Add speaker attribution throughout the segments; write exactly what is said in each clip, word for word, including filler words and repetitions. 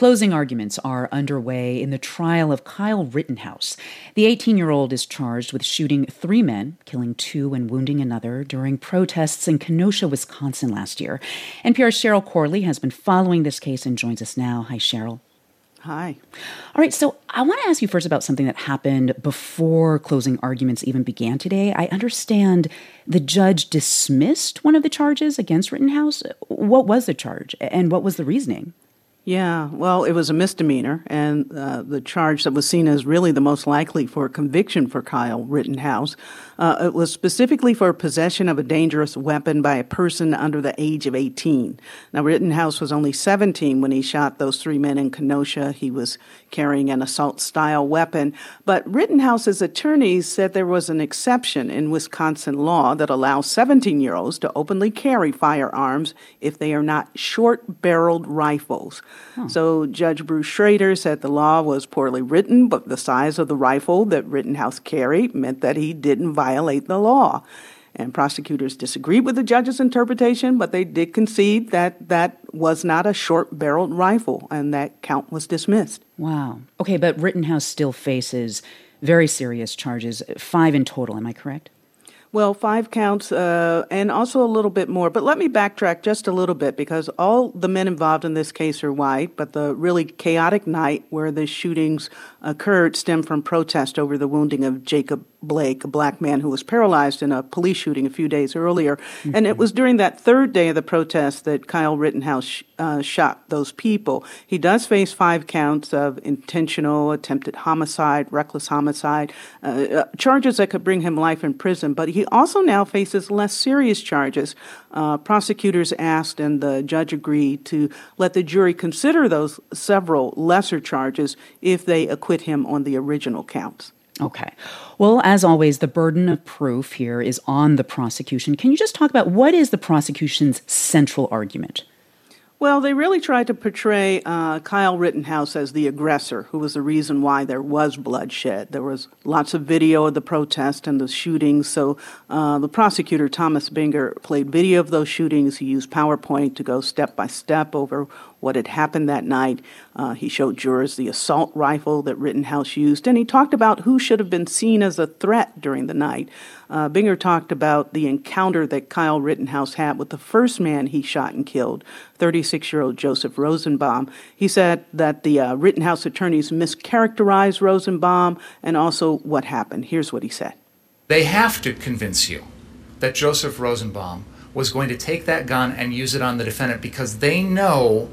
Speaker 1: Closing arguments are underway in the trial of Kyle Rittenhouse. The eighteen-year-old is charged with shooting three men, killing two and wounding another during protests in Kenosha, Wisconsin last year. N P R's Cheryl Corley has been following this case and joins us now. Hi, Cheryl.
Speaker 2: Hi.
Speaker 1: All right, so I want to ask you first about something that happened before closing arguments even began today. I understand the judge dismissed one of the charges against Rittenhouse. What was the charge, and what was the reasoning?
Speaker 2: Yeah, well, it was a misdemeanor, and uh, the charge that was seen as really the most likely for conviction for Kyle Rittenhouse. Uh, it was specifically for possession of a dangerous weapon by a person under the age of eighteen. Now, Rittenhouse was only seventeen when he shot those three men in Kenosha. He was carrying an assault-style weapon. But Rittenhouse's attorneys said there was an exception in Wisconsin law that allows seventeen-year-olds to openly carry firearms if they are not short-barreled rifles. Huh. So Judge Bruce Schrader said the law was poorly written, but the size of the rifle that Rittenhouse carried meant that he didn't violate the law. And prosecutors disagreed with the judge's interpretation, but they did concede that that was not a short-barreled rifle, and that count was dismissed.
Speaker 1: Wow. Okay, but Rittenhouse still faces very serious charges, five in total, am I correct?
Speaker 2: Well, five counts uh, and also a little bit more. But let me backtrack just a little bit, because all the men involved in this case are white, but the really chaotic night where the shootings occurred stemmed from protest over the wounding of Jacob Blake, a black man who was paralyzed in a police shooting a few days earlier. Mm-hmm. And it was during that third day of the protest that Kyle Rittenhouse uh, shot those people. He does face five counts of intentional, attempted homicide, reckless homicide, uh, uh, charges that could bring him life in prison. But he also now faces less serious charges. Uh, prosecutors asked, and the judge agreed, to let the jury consider those several lesser charges if they acquit him on the original counts.
Speaker 1: Okay. Well, as always, the burden of proof here is on the prosecution. Can you just talk about what is the prosecution's central argument?
Speaker 2: Well, they really tried to portray uh, Kyle Rittenhouse as the aggressor, who was the reason why there was bloodshed. There was lots of video of the protest and the shootings. So uh, the prosecutor, Thomas Binger, played video of those shootings. He used PowerPoint to go step by step over what had happened that night. Uh, he showed jurors the assault rifle that Rittenhouse used, and he talked about who should have been seen as a threat during the night. Uh, Binger talked about the encounter that Kyle Rittenhouse had with the first man he shot and killed, thirty-six-year-old Joseph Rosenbaum. He said that the uh, Rittenhouse attorneys mischaracterized Rosenbaum and also what happened. Here's what he said.
Speaker 3: They have to convince you that Joseph Rosenbaum was going to take that gun and use it on the defendant, because they know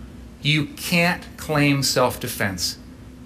Speaker 3: you can't claim self-defense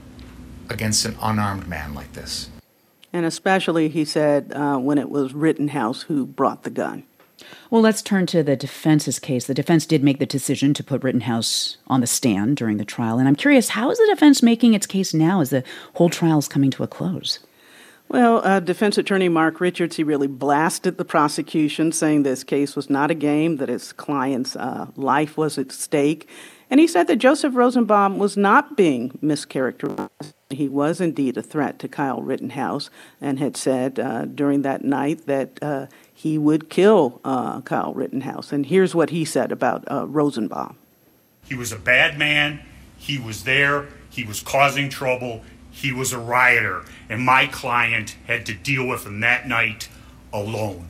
Speaker 3: against an unarmed man like this.
Speaker 2: And especially, he said, uh, when it was Rittenhouse who brought the gun.
Speaker 1: Well, let's turn to the defense's case. The defense did make the decision to put Rittenhouse on the stand during the trial. And I'm curious, how is the defense making its case now as the whole trial is coming to a close?
Speaker 2: Well, uh, defense attorney Mark Richards, he really blasted the prosecution, saying this case was not a game, that his client's uh, life was at stake. And he said that Joseph Rosenbaum was not being mischaracterized. He was indeed a threat to Kyle Rittenhouse, and had said uh, during that night that uh, he would kill uh, Kyle Rittenhouse. And here's what he said about uh, Rosenbaum.
Speaker 4: He was a bad man. He was there. He was causing trouble. He was a rioter. And my client had to deal with him that night alone.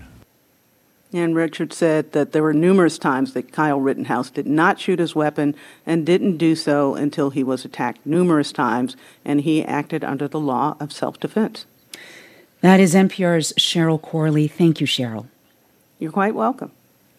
Speaker 2: And Richard said that there were numerous times that Kyle Rittenhouse did not shoot his weapon and didn't do so until he was attacked numerous times, and he acted under the law of self-defense.
Speaker 1: That is N P R's Cheryl Corley. Thank you, Cheryl.
Speaker 2: You're quite welcome.